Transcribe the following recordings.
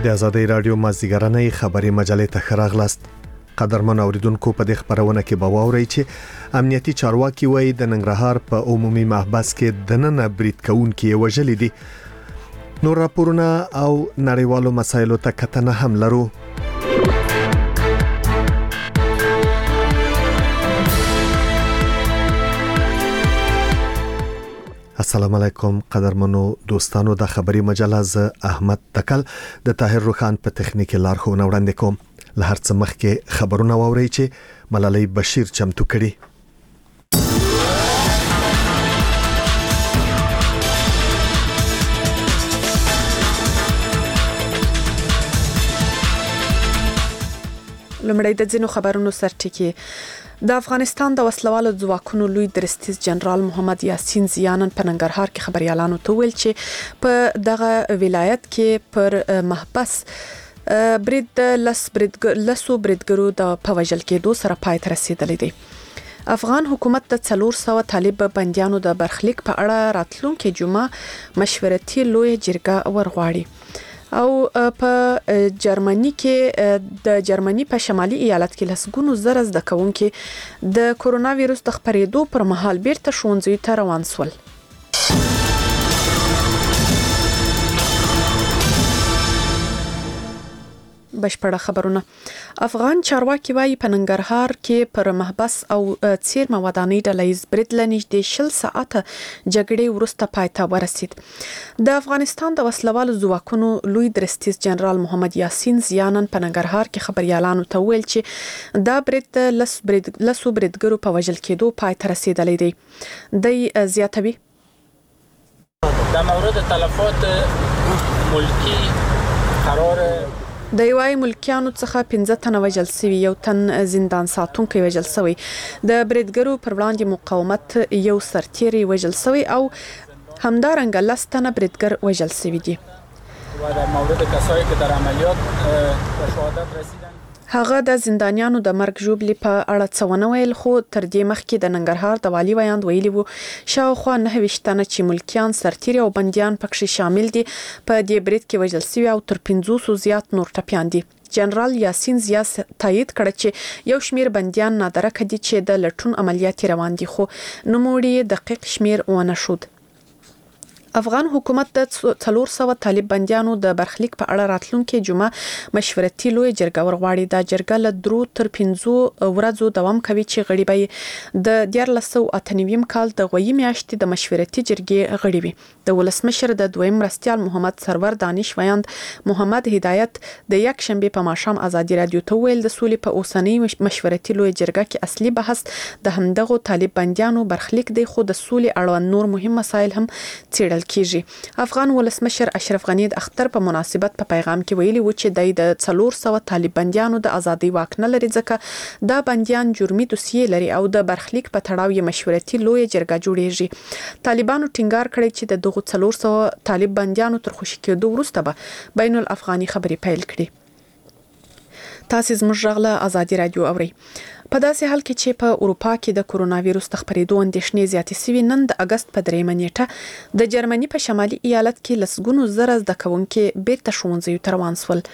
د ازادۍ رادیو مازیګرنۍ خبري مجلې ته خراغلاست. قدرمن اوریدونکو په دې خبرونه کې به واورئ چې امنیتي چارواکي وایي د ننګرهار په عمومي محبس کې د نن برید کوونکي وژلي دي. نور راپورونه او نړیوالو مسایلو ته کتنه هم لرو. السلام علیکم قدرمنو دوستانو، د خبري مجله ز احمد تکل د طاهر روخان په تخنیکی لارښوونه وړاندې کوم. له هر څه مخکې خبرونه واورئ چې ملالۍ بشیر چمتو کړي. لمړی د ځینو خبرونو سرټکی. د افغانستان د وسلوالو ځواکونو لوی درستیز جنرال محمد یاسین زیانن په ننګرهار کې خبريالانو ته ویل چې په دغه ولایت کې پر محبس برید لسو بریدګرو د پوجل کېدو سره پای ته رسیدلی دی. افغان حکومت د 400 طالب بنديانو د برخلیک په اړه راتلونکي جمعه مشورتي لوی جرګه ورغواړي. او په جرمني کې د جرمني په شمالي ایالت کې لسګونو زره زده کوونکي د کورونا وایروس د خپرېدو پر مهال بیرته ښوونځي ته روان شول. بشپړه خبرونه. افغان چارواکي وايي په ننګرهار کې پر محبس او څیرمه ودانۍ ډلهیز برید لنږدې 20 ساعته جګړې وروسته پای ته ورسید. د افغانستان د وسلوالو ځواکونو لوی درستیز جنرال محمد یاسین زیانن په ننګرهار کې خبريالانو ته ویل چې دا برید لسو بریدګرو په وژل کېدو پای ته رسیدلی دی. د زیاتوي در مورد تلفات ملکی قرار د یوای ملکیانو څخه 15 تنه وژل شوي، یو تن زندان ساتونکي وژل شوی، د بریدګرو پر وړاندې مقاومت یو سرتیری وژل شوی او همدارنګه 10 تنه بریدګر وژل شوي دي. و در مورد کسایی که در عملیات به شهادت رسیدن هغه د زندانیانو د مرګ ژوبلې په اړه څه ونه ویل، خو تر دې مخکې د ننګرهار د والي ویاند ویلي وو شاوخوا 9 تنه چې ملکیان سرتیري او بنديان پکې شامل دي په دې برید کې وژل شوي او تر 500 زیات نور ټپیان دي. جنرال یاسین زیا تایید کړ چې یو شمیر بنديان نادرکه دي چې د لټون عملیات روان دي، خو نوموړي دقیق شمیر ونه شود. افغان حکومت د 400 طالب بنديانو د برخلیک په اړه راتلونکي جمعه مشورتي لوی جرګه ورغواړي. دا جرګه له 3 تر 5 ورځو دوام کوي چې غړي به د 1998 کال د غوي میاشتې د مشورتي جرګې غړي وي. د ولسمشر د دویم مرستيال محمد سرور دانش ویاند محمد هدایت د یک شنبه په ماښام ازادي رادیو ته ویل د سولې په اوسنۍ مشورتي لوی جرګه کې اصلي بحث د همدغه طالب بنديانو برخلیک دی، خو د سولې اړوند نور مهم مسایل هم څېړل کیږي. افغان ولسمشر اشرف غنی د اختر په مناسبت په پیغام کې ویلي و چې د 400 طالب بنديانو د ازادي واک نه لري، ځکه دا بنديان جرمي دوسیې لري او د برخلیک په تړاو یې مشورتي لوی جرګه جوړیږي. طالبانو ټینګار کړی چې د دغه 400 طالب بنديانو تر خوشی کېدو وروسته به بین الافغاني خبري پیل کړي. تاسو زموږ غږ ازادي رادیو اورئ. په داسې حال کې چې په اروپا کې د کورونا وایروس د خپرېدو اندېښنې زیاتې شوي، نن د اگست په 3 نیټه د جرمني په شمالي ایالت کې لسګونو زره زده کوونکي بیرته ښوونځیو ته روان شول.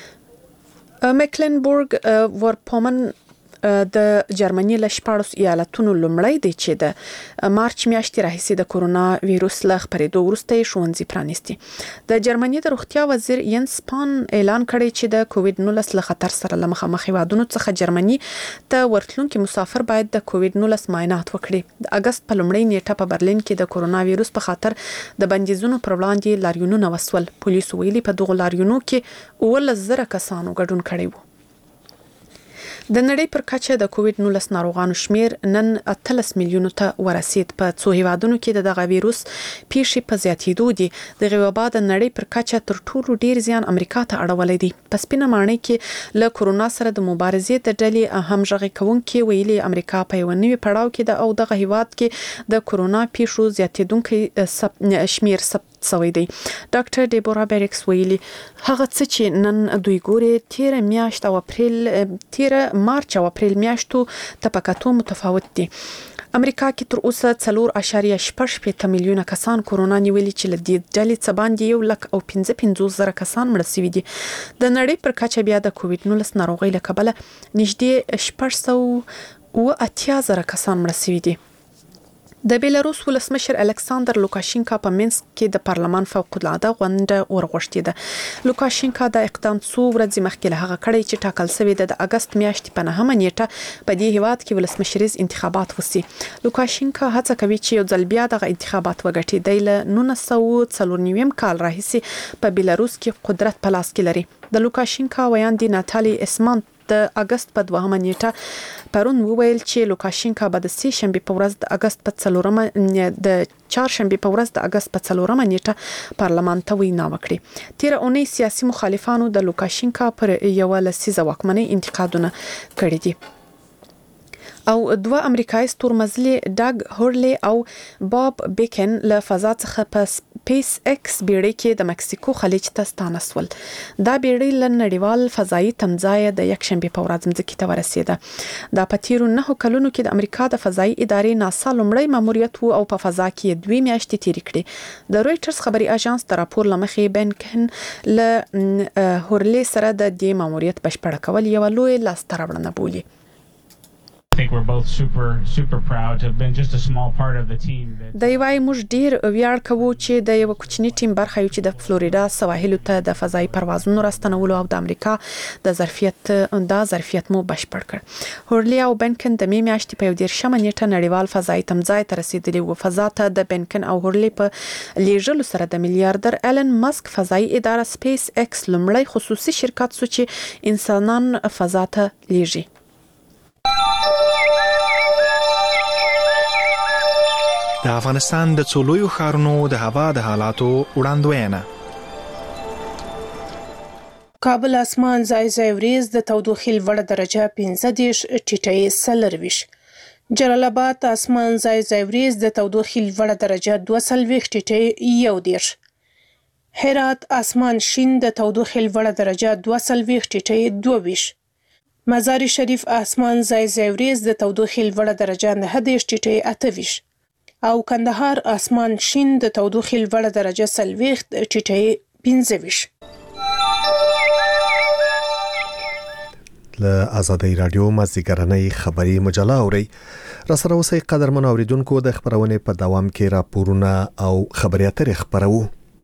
میکلنبورګ ورپومن د جرمني له 14 ایالتونو لومړی دی چې د مارچ میاشتې راهیسې د کورونا وایروس له خپرېدو وروسته ښوونځي پرانیستي. د جرمني د روغتیا وزیر ینس پان اعلان کړی چې د کووډ 19 له خطر سره له مخامخ هیوادونو څخه جرمني ته ورتلونکي مسافر باید د کووډ 19 معاینات وکړي. د اگست په لومړۍ نیټه په برلین کې د کورونا وایروس په خاطر د بندیزونو پر وړاندې لاریونونه وسول. پولیسو ویلي په دغه لاریونو کې 1,000 کسانو ګډون کړی وو. د نړۍ پر کچه د کووډ 19 ناروغانو شمیر نن 13 میلیونو ته ورسید. په څو هیوادونو کې دغه وایروس پیښې په زیاتېدو دي. دغه وبا د نړۍ پر کچه تر ټولو ډیر زیان امریکا ته اړولی دی. په سپینه ماڼۍ کې له کورونا سره د مبارزې د ډلې همغږي کوونکي ویلي امریکا په یو نوي پړاو کې د او دغه هیواد کې د کورونا پیښو زیاتېدونکي شمیر ثبت شوی دی. ډاکټر ډیبورا بیرکس ویلي هغه څه چې نن دوی ګوري 13 میاشت او اپریل 13 مارچ او اپریل میاشتو ته په کتو متفاوت دي. امریکا کې تر اوسه 4.8 میلیونه کسان کورونا نیولي چې له دې ډلې څخه باندې 1.55 کسان مړ شوي دي. د نړۍ پر کچه بیا د کووډ-19 ناروغۍ له کبله نږدې 680 کسان مړ شوي دي. د بیلاروس ولسمشر الکساندر لوکاشینکا په مینسک کې د پارلمان فوق العاده غونډه ورغوښتې ده. لوکاشینکا د اقدام څو ورځې مخکې له هغه کړی چې ټاکل شوی د اگست میاشتې په 9 نیټه په دې هیواد کې ولسمشریز انتخابات وسی. لوکاشینکا هڅه کوي چې یو ځل بیا د انتخابات وګټي. د 1994 کال راهیسې په بیلاروس کې قدرت په لاس کې لري. د لوکاشینکا ویاندې ناتالي اسمان د اگست په 2 نیټه پرون وویل چې لوکاشینکا به د سه شنبه په ورځ د اگست په 4 د چهارشنبه په ورځ د اگست په 4 نیټه پارلمان ته وینا وکړي. تیر اونۍ سیاسي مخالفانو د لوکاشینکا پر یو لسیزه واکمنۍ انتقادونه کړي دي. او دوه امریکایي ستورمزلي ډاګ هورلي او باب بیکن له فضا څخه په سپیس ایکس بیړۍ کې د مکسیکو خلیج ته ستانه شول. دا بیړۍ له نړیوال فضایي تمځای د یک شنبه په ورځ مځکې ته ورسېده. دا په تیرو 9 کلونو کې د امریکا د فضایي ادارې ناسا لومړی ماموریت وو او په فضا کې 2 میاشتې تیرې کړې. د رويټرز خبري اژانس د راپور لمخې بینکن له هورلي سره د دې ماموریت بشپړ کول یو لوی لاسته راوړنه بولي. I think we're both super proud to have been just a small part of the team. د یوای موږ ډیر ویاړ کوو چې د یو کوچنی ټیم برخه یو چې د فلوریدا سواحل ته د فضایي پروازونو راستنولو او د امریکا د ظرفیت مو بشپړ کړ. هورلي او بنکن د می میاشتې په 10 نیټه نړیوال فضایي تمځای ته رسیدلی و. فضا ته د بنکن او هورلي په لیږلو سره د میلیارډر ایلن ماسک فضایي اداره سپیس ایکس لومړی خصوصي شرکت سو چې انسانان فضا ته لیږي. د افغانستان د څولویو ښارونو د هوا د حالاتو وړاندوینه. کابل اسمان ځای ځای وریځ د تودوخې لوړه درجه 15 ټیټه 40. جلال آباد اسمان ځای ځای وریځ د تودوخې لوړه درجه 22 ټیټه 11. هرات اسمان شین د تودوخې لوړه درجه 22 ټیټه 22. مزار شریف اسمان ځای ځای وریځ د تودوخې لوړه درجه 9 ټیټه 28. او کندهار اسمان شین د تودوخې لوړه درجه 40 ټیټه 25. له آزادۍ رادیو مازیګرنۍ خبري مجله اوري. را سره اوسئ قدرمن اوریدونکو. د خبرونې په دوام کې راپورونه او خبري اترې خبرو.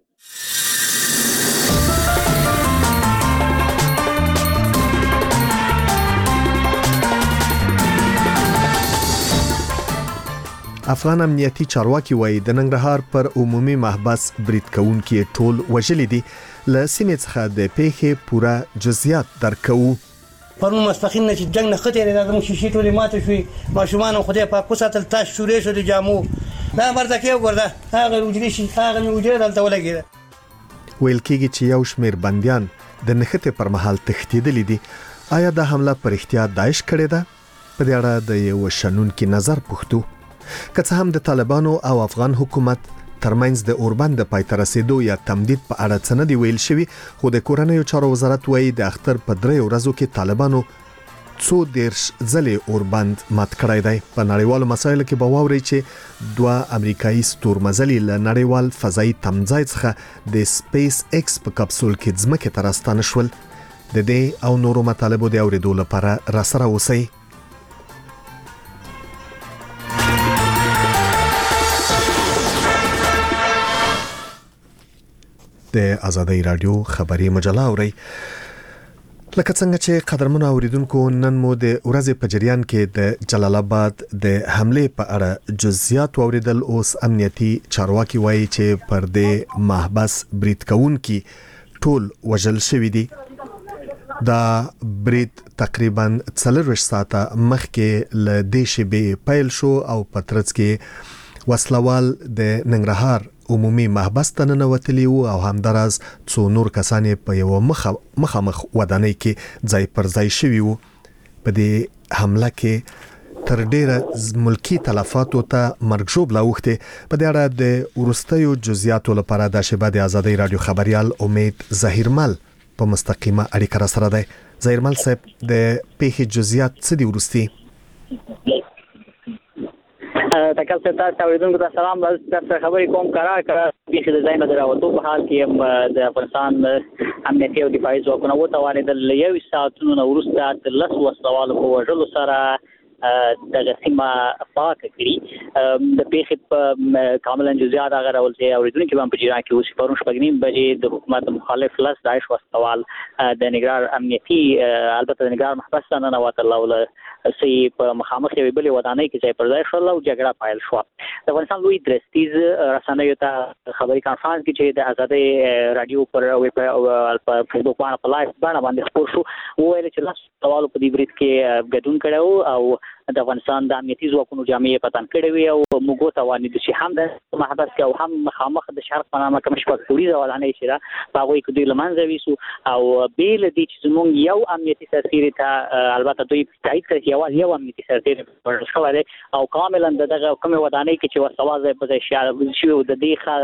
افغان امنیتي چارواکي وایي د ننګرهار پر عمومي محبس برید کوونکي ټول وژلي دي. له سیمې څخه د پیښې پوره جزئیات درکو. پرون مستخین چې جنگ نه خطر راځم شیشې ټولې ماته شوې. ماشومان خدای پاک کو ساتل تاش شورې شو د جامو. دا مرده کې وګورده هغه وجري شي هغه مې وجري دلته ولګیده. ویل کېږي چې یو شمېر بنديان د نښتې پر مهال تښتېدلي دي. آیا دا حمله پر احتیاط داعش کړې ده؟ په دې اړه د یو شنونکي نظر پوښتو. که څه هم د طالبانو او افغان حکومت ترمنځ د اوربند د پای ته رسیدو یا تمدید په اړه څه نه دی ویل شوی، خو د کورنیو چارو وزارت وایي د اختر په 3 ورځو کې طالبانو 2 ځلې اوربند مات کړی دی. په نړیوالو مسایلو کې به واورئ چې 2 امریکایي ستورمزلي له نړیوال فضایي تمځای څخه د سپیس ایکس په کپسول کې ځمکې ته راستانه شول. د دې او نورو مطالبو د اوریدو لپاره راسره اوسئ. د آزادۍ رادیو خبري مجله اوري. لکه څنګه چې قدرمنو اوریدونکو نن مو د ورځې په جریان کې د جلال آباد د حمله په اړه جزئیات اوریدل. اوس امنیتي چارواکي وایي چې پر دې محبس برید کوونکي ټول وژل شوي دي. دا برید تقریبا 4 ساعته مخکې له دې شبې پیل شو او په ترڅ کې وسلوال د ننګرهار عمومي محبس ته ننوتلی وو او همداراز څو نور کسان په یو مخامخ ودانۍ کې ځای پر ځای شوي وو. په دې حمله کې تر ډیره ملکی تلفاتو ته مرګ ژوبله اوښتې. په دې اړه د وروستیو جزئیاتو لپاره د شبکې د آزادۍ رادیو خبريال امید ظهیرمل په مستقیمه اړیکه را سره دی. ظهیرمل صاحب، د پیښې جزئیات څه دي وروستي؟ تکل ستاسو اوریدونکو ته سلام. تاسو خبرې کوم قرار کړه چې د ځای نه دراوته په حال کې د افغانستان امنیتي او دفاعي ځواکونه وتوانېدل یو ساعتونو وروسته د لس وسوالو په وژلو سره د سیمه پاک کړی. د پیښې په کاملا جزئیات هغه ډول چې اوریدونکو هم په جریان کې اوس پرون شپږ بجې د حکومت مخالف لس داعش وسوال د نګران امنیتي البته د نګران محبس نه نواتل ول سي په مخامخ یو بل ودانۍ کې ځای پر ځای شو او جګړه پایل شو. د افغانستان لوی درستیز رسنیو ته خبري کانفرنس کې چې د آزادۍ رادیو پر په فیسبوک باندې په لایو باندې خبر شو ویل چې لس سوالو په دې بریټ کې ګډون کړو او د افغانستان د امنیتي ځواکونو جامعې پتن کړې وي او موږ ته وانه د شي هم د محبس کې او هم مخامخ د شرق په نامه کوم شپږ پولیس ولانې چې را باغوي کې دوی لمنځه ویسو او بیل دي چې زموږ یو امنیتي سرتیری ته البته دوی تایید کړي یو امنیتي سرتیری ورشوله او کاملا دغه کوم ودانۍ کې چې وسوازه په ځای شي د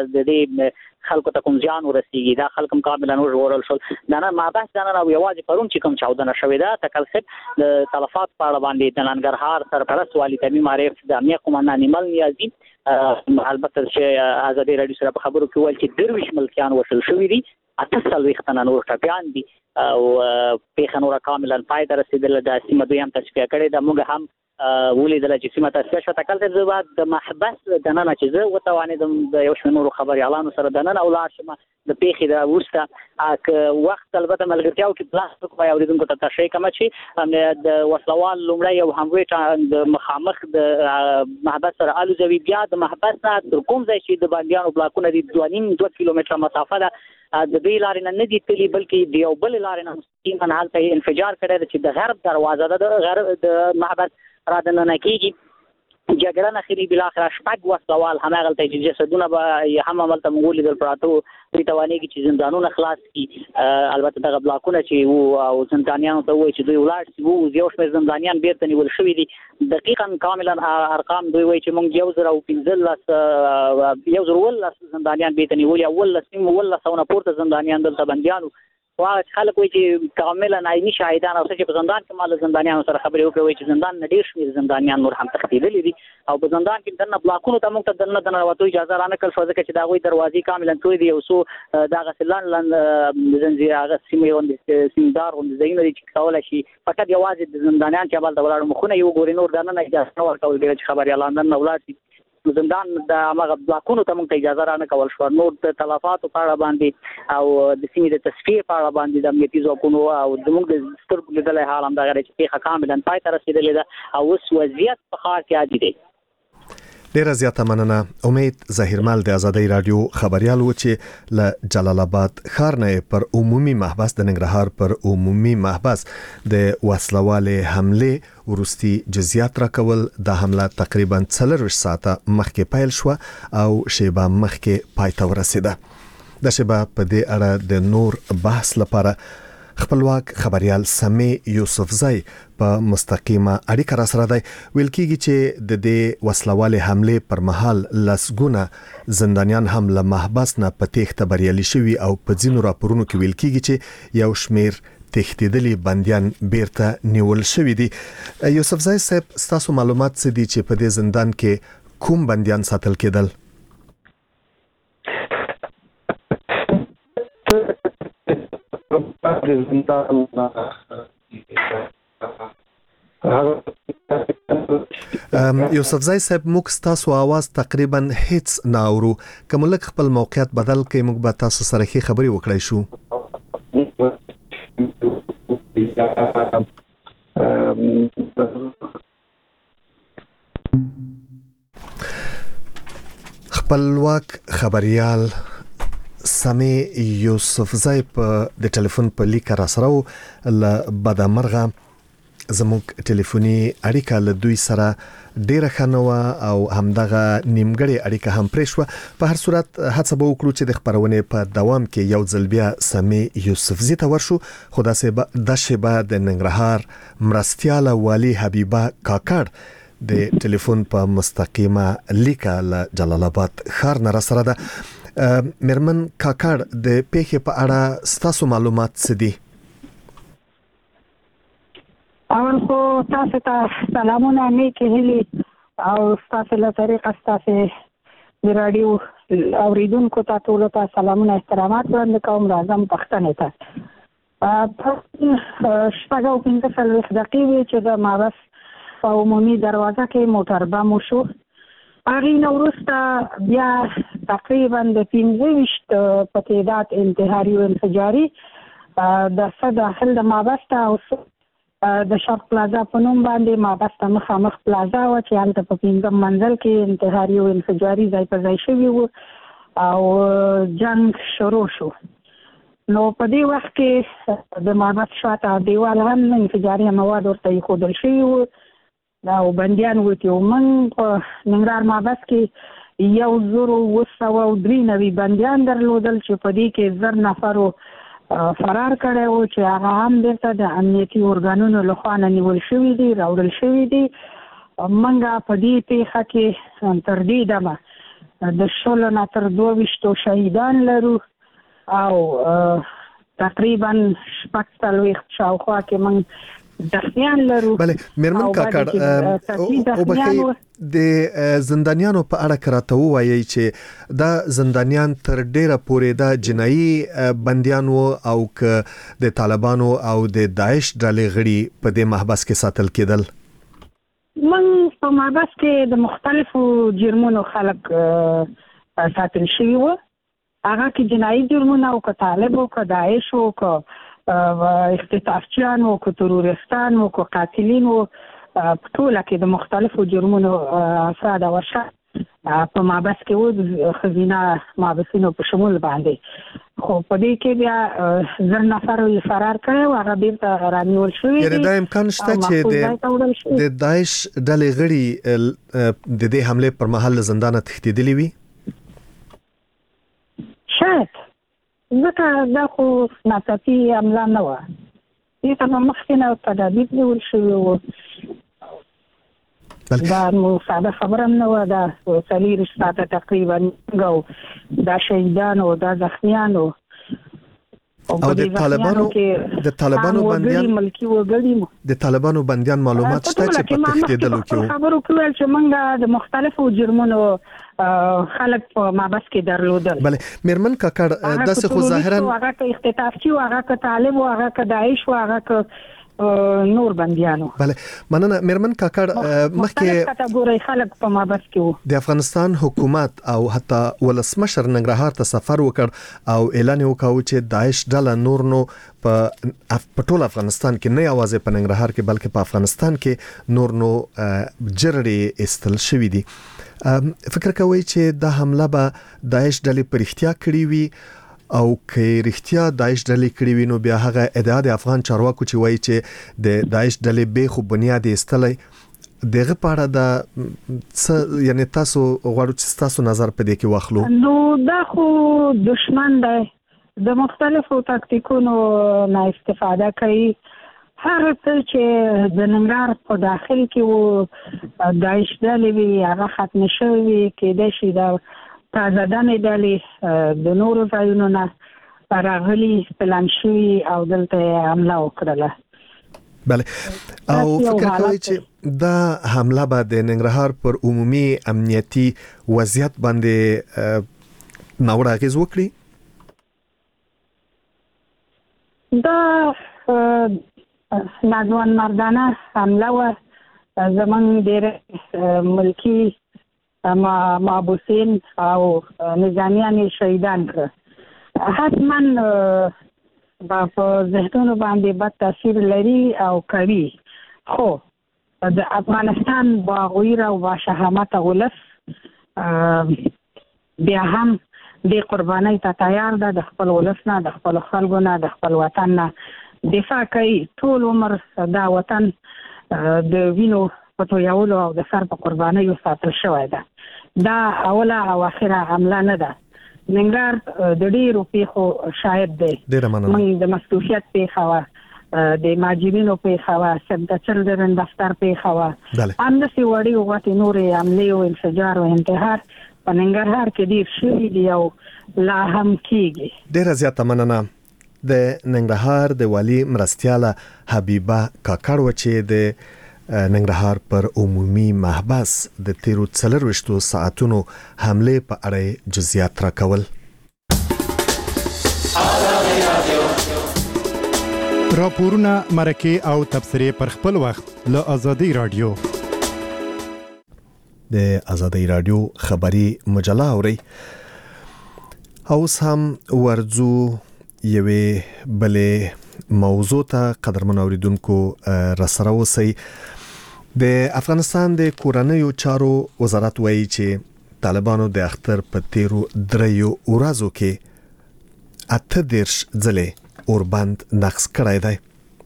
دې خلکو ته کوم ځان ورسیږي دا خلک کاملا نور ورول شول نه ما بحث نه او یوازې پرون چې کوم چاودنه شوې ده تکلسب د تلفات په اړه باندې د ننګرهار سرپرست والي تمیم عارف د امنیه قومندان نیمل نیازي البته چې آزادۍ رادیو سره په خبرو کې ویل چې درویش ملکیان وشل شوې دي 8 وختونه نور ټاپیان دي او په خنور کاملا پای ته رسیدل د سیمه دوی هم تصفیه کړي د موږ هم ولیدل چې سیمه تصفیه شو تکل ته زبات د محبس د نن چې زه وتوانیدم د یو شمېر خبري اعلان سره د نن اولاد شمه د پیخي د ورسته وخت البته ملګرتیاو کې پلاستیک په اوریدونکو ته تشریح کوم چې د وسلوال لومړی او هموي د مخامخ د محبس سره الوزوي بیا د محبس نه تر کوم ځای چې د باندېانو بلاکونه دي 2.5 کیلومتره مسافه ده د دې لارې نه دي تللی بلکې د یو بل لارې نه مستقیما حالته انفجار کړی چې د غرب دروازه د غرب د محبس را دننه کېږي جګړه نه خري بل اخر شپږ وسوال همغه ته جسدونه به هم عملته مغولي د پراتو دوی توانېږي چې زندانونه خلاص کړي البته دغه بلاکونه چې او زندانیانو ته وایي چې دوی ولاړ شي وو یو شمېر زندانیان بیرته نیول شوي دي دقیقاً کاملا ارقام دوی وایي چې موږ 1015 زندانیان بیرته نیولي اول لسونه پورته زندانیان دلته بنديانو واغ خلک وایي چې کاملا عیني شاهدان او چې په زندان کې مال زندانیانو سره خبرې وکړي چې زندان نډیر شمیر زندانیان نور هم تخدیدلې دي او په زندان کې دنه بلاکونو ته موږ ته دنه وته اجازه را نه کړ شو ځکه چې دا غوي دروازې کاملا توي دي او سو دا غسلان زنجیر هغه سیمې سیمدار او زینې چې کولای شي فقط یوازې د زندانیان چې بل د ولاړ مخونه یو ګوري نور دنه اجازه ورکول دي چې خبري اعلان نه ولاتي زندان د هغه بلاکونو ته موږ اجازه را نه کول شو نور د تلفات په اړه باندې او د سیمې د تصفیه په اړه باندې د امنیتي ځواکونو او زموږ د سترګو لیدل حال هم دا غره چې پیخه کاملا پای ته رسیدلې ده او اوس وضعیت په خار کې عادي دی. ډیره زیاته مننه. امید ظاهرمل د آزادۍ رادیو خبريال و چې ل جلال آباد ښار نه پر عمومي محبس د ننګرهار پر عمومي محبس د وسلواله حمله ورستي جزئیات راکول د حمله تقریبا 4 ساعته مخکې پیل شو او شیبه مخکې پای ته ورسیده. د شیبه په دې اړه د نور بحث لپاره خپلواک خبريال سمي یوسفزای په مستقیمه اړیکه را سره دی. ویل کیږي چې د دې وسلواله حمله پر مهال لسګونه زندانیان هم له محبس نه په تېښته بریالي شوي او په ځینو راپورونو کې ویل کیږي چې یو شمیر تښتیدلي بنديان بیرته نیول شوي دي. یوسفزای صاحب تاسو معلومات څه دي چې په دې زندان کې کوم بنديان ساتل کېدل؟ یوسفزای صاحب موږ تاسو आवाज تقریبا هیڅ نه اورو. کوم لک خپل موقعیت بدل کړئ موږ به تاسو سره خې خبري وکړای شو. خپلواک خبريال سمي یوسفزای په د ټلیفون په لیک را سره ل بدمرغه زموږ ټلیفوني اړیکه له دوی سره ډیره خنوه او همدغه نیمګړی اړیکه هم پرېښوه. په هر صورت هڅه به وکړو چې د خبرونې په دوام کې یو ځل بیا سمي یوسفزي ته ورشو. خو د شیبه د ننګرهار مرستیاله والي حبیبه کاکړ د ټلیفون په مستقیمه لیکه له جلال آباد ښار نه را سره ده. مرمن کاکړ د پیښې په اړه ستاسو معلومات څه دي؟ اول خو تاسو ته سلامونه نیکې هیلې او تاسو له طریقه تاسو د رادیو اوریدونکو ته ټول ته سلامونه احترامات وړاندې کوم. راځم پښتنې ته شپږ او 15 دقیقې چې د مابس په عمومي دروازه کې موټر بم وشو. هغې نه وروسته بیا تقریبا د 25 په تعداد انتحاري او انفجاري د داخل د مابس ته او د شرق پلازا په نوم باندې مابس ته مخامخ پلازا و چې هلته په 5 منزل کې انتحاري او انفجاري ځای په ځای شوي و او جنگ شروع شو. نو په دې وخت کې د مابس شاته دیوال هم انفجاري مواد ورته ایښودل شوي و او بندیان ورته ومن په ننګرهار مابس کې 1993 بندیان درلودل چې په دې کې 1000 نفرو فرار کړی و چې هغه هم بیرته د امنیتي ارګانونو لخوا نه نیول شوي دي راوړل شوي دي. موږ په دې پیښه کې تر دې دمه د 16 نه تر 22 شهیدان لرو او تقریبا 40 شاوخوا کې موږ دخیان لرو. بله میرمن کاکړ او بخیر د زندانیانو په اړه کراته وایي چې دا زندانیان تر ډیره پورې دا جنایي بندیان وو او ک د طالبانو او د داعش ډلې غړي په دې محبس کې ساتل کېدل. من په محبس کې د مختلفو جرمونو خلک ساتل شوي وو. هغه کې جنایي جرمونه او ک طالب او ک داعش او ک اختطافچیان او ک ترورستان او ک قاتلین او ټول کې د مختلفو جرمونو افراد او اشخاص په محبس کې وو خزینه محبسینو په شمول باندې. خو په دې کې بیا 1000 نفر فرار کړي او هغه بیرته رانیول شوي. یعنې دا امکان شته چې د داعش ډلې غړي د دې حمله پر مهال زندان تښتېدلي وي؟ شاید ځکه دا خو ناڅاپي حمله نه وه. دې ته مخکې نه تدابیر نیول شوي وو. دا نو ساده خبره نه وه. دا 40 ساعته تقریبا او دا شهیدان او دا زخمیان او د طالبانو بندیان ملکی وګړي د طالبانو بندیان معلومات شته چې په تښتېدلو کې خبرو کوي چې موږ د مختلفو جرمونو خلک په محبس کې درلودل. بله میرمن کاکړ داسې خو ظاهرا هغه که اختطافچي او هغه که طالب او هغه که داعش او هغه که نور بندیانو. بله مننه میرمن کاکړ. مخکې کټګوري خلک په محبس کې وو. د افغانستان حکومت او حتی ولسمشر ننګرهار ته سفر وکړ او اعلان وکاو چې داعش ډله نور نو په ټول افغانستان کې نه یوازې په ننګرهار کې بلکې په افغانستان کې نور نو جرړې استل شوې دي. فکر کوي چې دا حمله به داعش ډلې پر اختیار کړې وي او که رښتیا داعش ډلې کړې وي نو بیا هغه ادعا د افغان چارواکو چې وایي چې د داعش ډلې به خو بنیاد ایستلې دغه په اړه د یعنی تاسو غواړو چې تاسو نظر په دې کې واخلو. نو دا خو دشمن دی د مختلفو تاکتیکونو نه استفاده کوي. هر څه چې د ننګرهار په داخل کې وو داعش ډلې وي هغه ختم شوي وي. کېدای شي دا تازه دمې ډلې د نورو ځایونو نه راغلي پلان شوي او دلته حمله وکړله. بله او فکر کوي چې دا حمله به د ننګرهار پر عمومي امنیتي وضعیت باندې ناوړه اغېز وکړي؟ دا ناځوان مردانه حمله وه. زمونږ ډېر ملکي محبوسین او نظامیان شهیدان کړه. حتما په ذهنونو باندې بد تاثیر لري او کوي. خو د افغانستان باغویر او باشهامت ولس بیا هم د قربانۍ ته تیار ده. د خپل ولس نه د خپل خلکو نه د خپل وطن نه دفاع کوي. ټول عمر دا وطن د وینو په تویولو او د سر په قربانیو ساتل شوی ده. دا اوله او اخره حمله نه ده. ننګرهار د ډېرو پیښو شاهد دی. موږ د مستوفیت پیښه وه، د ماجرینو پیښه وه، سیف د چلډرن دفتر پیښه وه، همداسې وړې غوټې نورې حملې او انفجار او انتحار په ننګرهار کې ډېر شوي دي او لا هم کېږي. ډېره زیاته مننه. د ننګرهار د والي مرستیاله حبیبه کاکړ و چې د ننګرهار پر عمومي محبس د تیرو 24 ساعتونو حمله په اړه جزئیات راکول. راپورونه مرکه او تبصره پر خپل وخت له آزادۍ رادیو. د آزادۍ رادیو خبری مجله اوري. اوس هم ورځو یوې بلې موضوع ته قدرمن اوریدونکو راسره اوسئ. د افغانستان د کورنیو چارو وزارت وایي چې طالبانو د اختر په تیرو 3 ورځو کې 18 ځلې اوربند نقض کړی دی.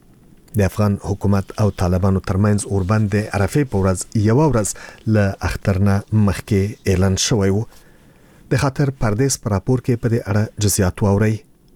د افغان حکومت او طالبانو ترمنځ اوربند د عرفې په ورځ یو ورځ له اختر نه مخکې اعلان شوی و. د خاطر پردیس پر راپور کې په دې اړه جزئیات واورئ.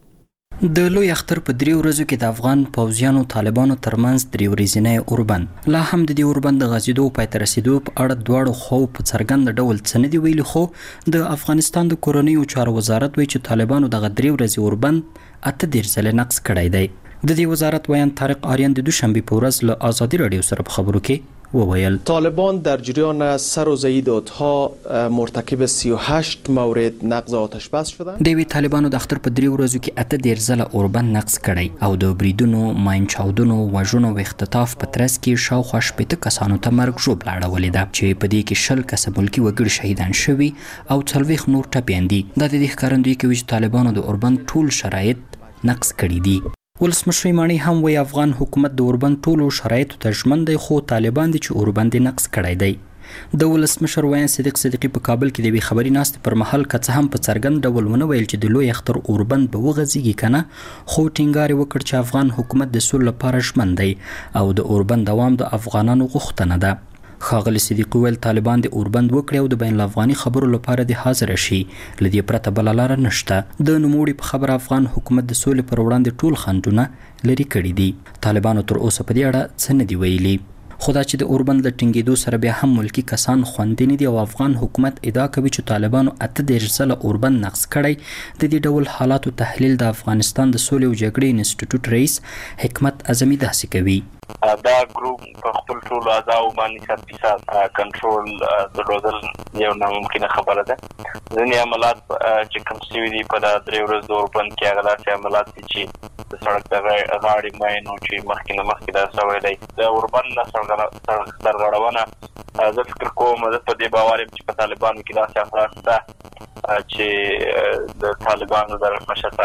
د لوی اختر په 3 ورځو کې د افغان پوځیانو طالبانو ترمنځ 3 ورځنی اوربند لا هم د دې اوربند د غزیدو پای ته رسیدو په اړه دواړو خو په څرګند ډول څه نه دی ویلي، خو د افغانستان د کورنیو چارو وزارت وایي چې طالبانو دغه 3 ورځې اوربند 18 ځله نقض کړی دی. د دې وزارت ویان طارق آریان د دوشنبه په ورځ له آزادي رادیو سره په خبرو کې وویل طالبان در جریان سر و زیداتها مرتکب 38 مورد نقض آتش بس شدند. دوی طالبانو د اختر په 3 ورځو کې 18 ځله اوربند نقض کړی او د بریدونو، ماین چاودنو، وژنو او اختطاف په ترڅ کې شاوخوا 80 کسانو ته مرګ ژوبله اړولې ده چې په دې کې 20 کسه ملکي وګړي شهیدان شوي او 40 نور ټپیان دي. دا د دې ښکارندویي کوي چې طالبانو د اوربند ټول شرایط نقض کړي دي. ولسمشر مانی هم وی افغان حکومت د اوربند ټولو شرایطو ته ژمن دی، خو طالبان دي چې اوربند نقض کړی دی. د ولسمشر ویان صدیق صدیقی په کابل کې د وی خبري ناستې پر مهال که څه هم په څرګند ډول ونه ویل چې د لوی اختر اوربند به وغځيږي کنه، خو ټینګار وکړ چې افغان حکومت د سولې لپاره ژمن دی او د اوربند دوام د افغانانو غوښتنه ده. ښاغلي صدیقی ویل طالبان د اوربند وکړي او د بین الافغاني خبرو لپاره د حاضر شي، لدې پرته بل لار نشته. د نوموړي په خبره افغان حکومت د سولې پر وړاندې ټول خنډونه لري کړي دي. طالبانو تر اوسه په دې اړه څه نه دی ویلي، خو دا چې د اوربند له ټینګېدو سره بیا هم ملکی کسان خوندې نه دي او افغان حکومت ادعا کوي چې طالبانو 18 ځله اوربند نقض کړی. د دې ډول حالاتو تحلیل د افغانستان د سولې او جګړې انسټیټیوټ رئیس حکمت اعظمي داسې کوي. دا ګروپ په خپل ټول اعضاء باندې 100% کنټرول درلودل یو ناممکنه خبره ده. ځینې عملات چې کوم شوي دي په 3 ورځو اوربند کې هغه داسې عملات دي چې د سړک د غاړې ماینو چې مخکې دا شوی دی. د اوربند نه سرغړونه زه فکر کوم زه په دې باور یم چې په طالبانو کې داسې افراد شته چې د طالبانو د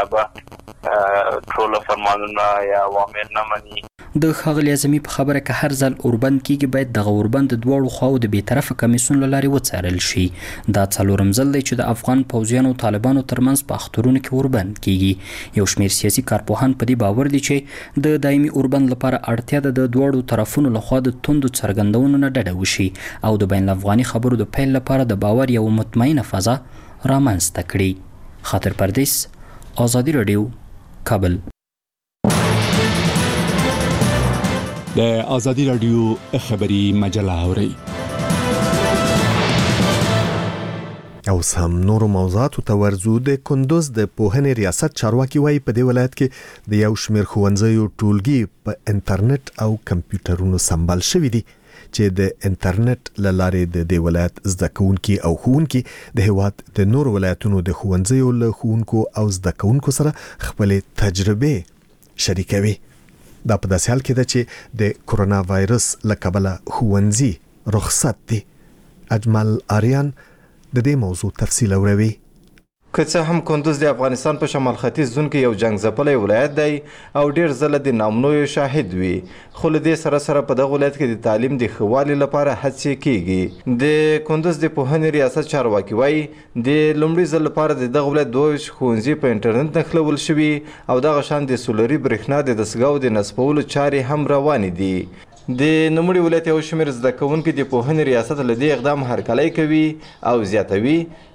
مشرتابه ټول فرمانونه یا اوامر نه مني. د ښاغلي اعظمي په خبره که هر ځل اوربند کېږي باید دغه اوربند د دواړو خواو د بېطرفه کمیسیون له لارې وڅارل شي. دا 4م ځل دی چې د افغان پوځیانو او طالبانو ترمنځ په اخترونو کې اوربند کېږي. یو شمېر سیاسي کارپوهان په دې باور دي چې د دایمي اوربند لپاره اړتیا ده د دواړو طرفونو لخوا د توندو څرګندونو نه ډډه وشي او د بین الافغاني خبرو د پیل لپاره د باور یو مطمئنه فضا رامنځته کړي. خاطر پردیس، آزادي رادیو، کابل. د آزادي رادیو خبری مجله اوري. اوس هم نورو موضوعاتو ته ورځو. د کندوز د پوهنې ریاست چارواکي وایي په دې ولایت کې د یو شمېر ښوونځیو ټولګي په انټرنیټ او کمپیوټرونو سمبال شوي دي چې د انټرنیټ له لارې د دې ولایت زده کوونکي او ښوونکي د هیواد د نورو ولایتونو د ښوونځیو له ښوونکو او زده کوونکو سره خپلې تجربې شریکوي. دا په داسې حال کې ده چې د کرونا وایرس له کبله ښوونځي رخصت دي. اجمل آریان د دې موضوع تفصیل اوروي. که څه هم کندوز د افغانستان په شمال ختیځ زون کې یو جنگ ځپلی ولایت دی او ډیر ځله د نامنویو شاهد وي، خو له دې سره په دغه ولایت کې د تعلیم د ښه والي لپاره هڅې کیږي. د کندوز د پوهنې ریاست چارواکي وایي د لومړي ځل لپاره د دغه ولایت 22 ښوونځي په انټرنیټ نښلول شوي او دغه شان د سولري برېښنا د دستګاو د نصبولو چارې هم روانې دي. د نوموړي ولایت یو شمېر زده کوونکي د پوهنې ریاست له دې اقدام هرکلی کوي او زیاتوي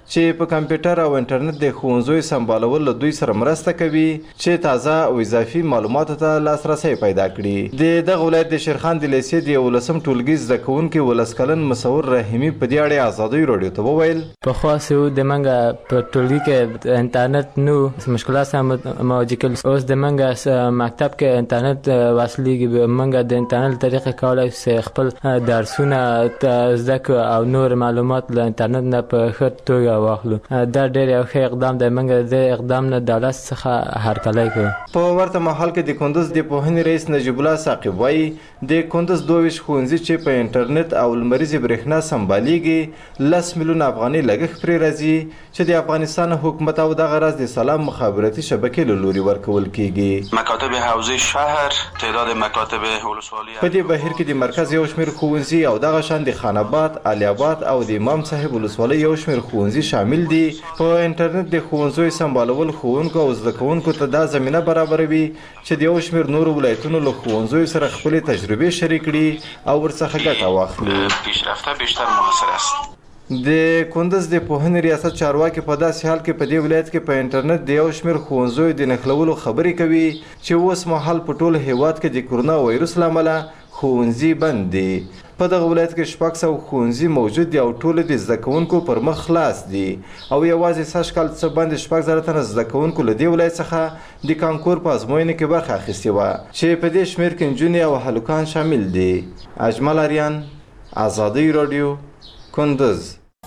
چې په کمپیوټر او انټرنیټ د ښوونځیو سمبالول له دوی سره مرسته کوي چې تازه او اضافي معلوماتو ته لاسرسی پیدا کړي. د دغه ولایت د شیرخان د لیسې د 11 ټولګي زده کوونکي 12 کلن مصور رحیمي په دې اړه ازادي رادیو ته وویل پخوا سه د منګه په ټولګي کې انټرنیټ نو مشکلات سره مواجه کول. اوس د منګه مکتب کې انټرنیټ واسلیږي، منګه د انټرنیټ طریقې کولای شي خپل درسونه زده کړو او نور معلومات له انټرنیټ نه په ښه توګه واخلو. دا ډېر یو ښه اقدام دی. منګه د اقدام نه دولت څخه هرکلی کوو. په ورته مهال کې د کندوز د پوهنې رئیس نجیب الله ثاقب وایي د کندوز 22 ښوونځي چې په انټرنیټ او لمریزې برېښنا سمبالیږي 10 میلیون افغاني لګښت پرې راځي چې د افغانستان حکومت او دغه راز د سلام مخابراتي شبکې له لوري ورکول کیږي. مکاتب حوزه شهر تعداد مکاتب ولسوالی په دې بهیر کې د مرکز یو شمېر ښوونځي او دغه شان د خان آباد، علي آباد او د امام صاحب ولسوالۍ یو شمېر ښوونځي شامل دي. په انټرنیټ د ښوونځیو سمبالول ښوونکو او زده کوونکو ته دا زمینه برابروي چې د یو شمېر نورو ولایتونو له ښوونځیو سره خپلې تجربې شریک کړي او ورڅخه ګټه واخلي. پیشرفته بیشتر موثر است. د کندوز د پوهنې ریاست چارواکي په داسې حال کې په دې ولایت کې په انټرنیټ د یو شمېر ښوونځیو د نښلولو خبرې کوي چې اوس مهال په ټول هیواد کې د کرونا وایرس له امله ښوونځي بند دي. په دغه ولایت کې 600 ښوونځي موجود دي او ټول د زده کوونکو پر مخ خلاص دي او یوازې سږ کال څه باندې 6,000 تنه زده کوونکو له دې ولایت څخه د کانکور په ازموینې کې برخه اخیستې وه چې په دې شمېر کې نجونې او هلکان شامل دي. اجمل اریان، ازادي رادیو، کندوز.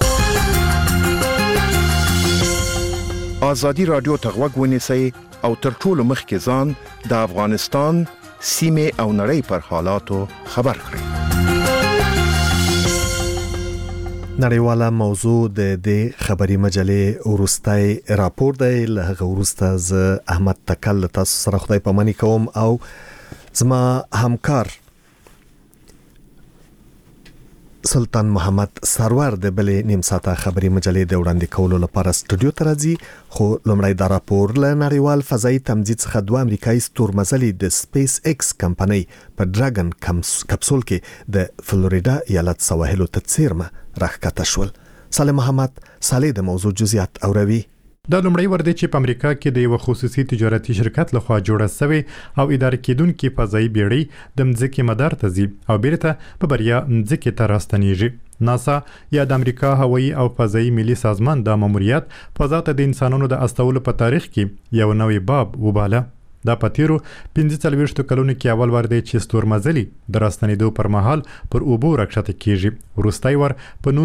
ازادي رادیو ته غوږ ونیسئ او تر ټولو مخکې ځان د افغانستان سیمې او نړۍ پر حالاتو خبر کړئ. نړیواله موضوع د دې خبري مجلې ورستای راپور دی. له هغه وروسته زه احمد تکل تاسو سره خدای پاماني کوم او زما همکار سلطان محمد سرور د بلې نیم ساعته خبري مجلې د وړاندې کولو لپاره سټوډیو ته راځي. خو لومړی دا راپور له نړیوال فضایي تمځي څخه 2 امریکایي ستورمزلي د سپیس ایکس کمپنۍ په ډراګن کپسول کې د فلوریدا ایالت سواحلو ته څیرمه راښکته شول. صالح محمد صالح د موضوع جزئیات اوروي. دا لومړی ور دی چې په امریکا کې د یو خصوصي تجارتي شرکت لخوا جوړه شوی او اداره کیدونکو فضایي بیړۍ د مځکې مدار ته ځي او بیرته په بریا مځکې ته راستنیږي. ناسا یا د امریکا هوایي او فضایي ملي سازمان د ماموریت فضا ته د انسانانو د استولو په تاریخ کې یو نوې باب وباله. دا پتیرو 45 کلونو کې اول ور دی چې ستورمزلي د راستنېدو پر مهال پر اوبو راکښته کیږي. وروستۍ ور په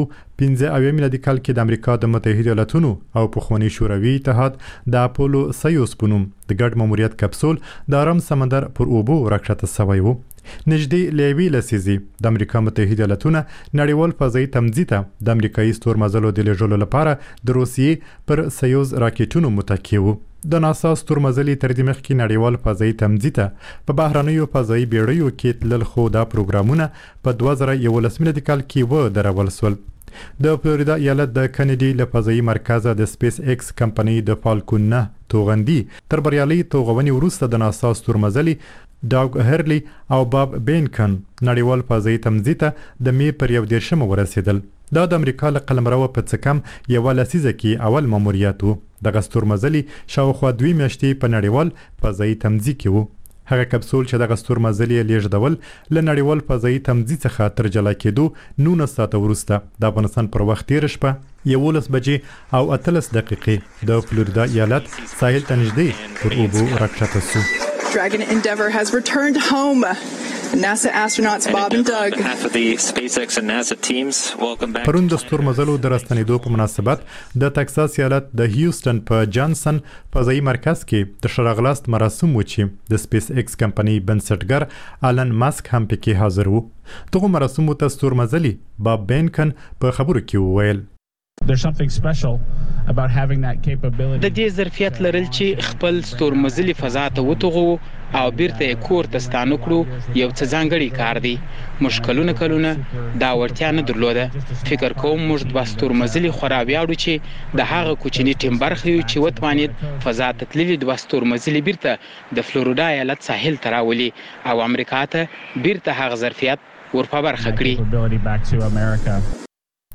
1995 میلادي کال کې د امریکا د متحده ایالاتونو او پخوانی شوروي اتحاد د اپولو سیوس په نوم د ګډ ماموریت کپسول د آرام سمندر پر اوبو راکښته شوی و. نږدې لوي لسیزي د امریکا متحده ایالاتونو نړیوال فضایي تمځي ته د امریکایي ستورمزلو د لېږلو لپاره د روسیې پر سیوز راکټونو متکی وو. د ناسا ستورمزلي تر دې مخکې نړیوال فضایي تمځي ته په بهرنیو فضایي بیړیو کې تلل، خو دا پروګرامونه په 2011 میلادي کال کې ودرول شول. د فلوریدا ایالت د کینیډي له فضایي مرکزه د سپیس ایکس کمپنۍ د فالکون 9 توغندي تر بریالي توغونې وروسته د ناسا ستورمزلي ډاګ هرلی او باب بینکن نړیوال فضایي تمځي ته د می پر 11 ورسېدل. دا د امریکا له قلمرو په څه کم یو لسیزه کې اول ماموریت وو. د ستورمزلي شاوخوا 2 میاشتې په نړیوال فضایي تمځي کې وو. هغه کپسول چې د ستورمزلي لیږدول له نړیوال فضایي تمځي څخه تر جلا کېدو 19 ساعته وروسته د افغانستان پر وخت تیر شپه 11 بجې او 18 دقیقې د فلوریدا ایالت ساحل ته نږدې پر اوبو راکښته شو. Dragon Endeavour has returned home. NASA astronauts Bob and Doug. On behalf of the SpaceX and NASA teams, welcome back. پرون د ستورمزلو د راستنېدو په مناسبت د تکساس ایالت د هیوستن په جانسن فضایي مرکز کې د شراغلاست مراسم و چې د سپیس ایکس کمپنۍ بنسټګر آلن ماسک هم پکې حاضر وو. دغه مراسمو ته ستورمزلي باب بینکن په خبرو کې وویل There's something special about having that capability. د دې ظرفیت لرل چې خپل ستورمزلي فضا ته وتغو او بیرته کور ته ستانه کړو یو څه ځانګړی کار دی. مشکلونه کلونه دا ورتیا نه درلوده. فکر کوم موږ د ستورمزلي خورا ویاړو چې د هغه کوچني ټیم برخه یو چې وتوانید فضا ته تللي د ستورمزلي بیرته د فلوریدا ایالت ساحل ته راولي او امریکا ته بیرته هغه ظرفیت ورپا برخه کړي.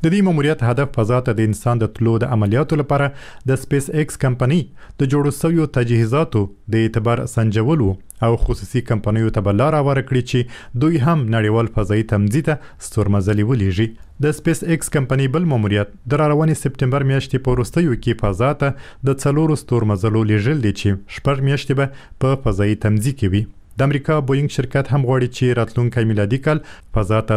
د دې ماموریت هدف فضا ته د انسان د تلو د عملیاتو لپاره د سپیس ایکس کمپنی د جوړو شویو تجهیزاتو د اعتبار سنجولو او خصوصي کمپنیو ته بل لار ورکړي چې دوی هم نړیوال فضایي تمځي ته ستورمزلي ولېږي. د سپیس ایکس کمپنی بل ماموریت د راروانې سپټمبر میاشتې په وروستیو کې فضا ته د 4 ستورمزلو لیږل دي چې 6 میاشتې به په فضایي تمځي کې وي. د امریکا بوینګ شرکت هم غواړي چې راتلونکي میلادي کال فضا ته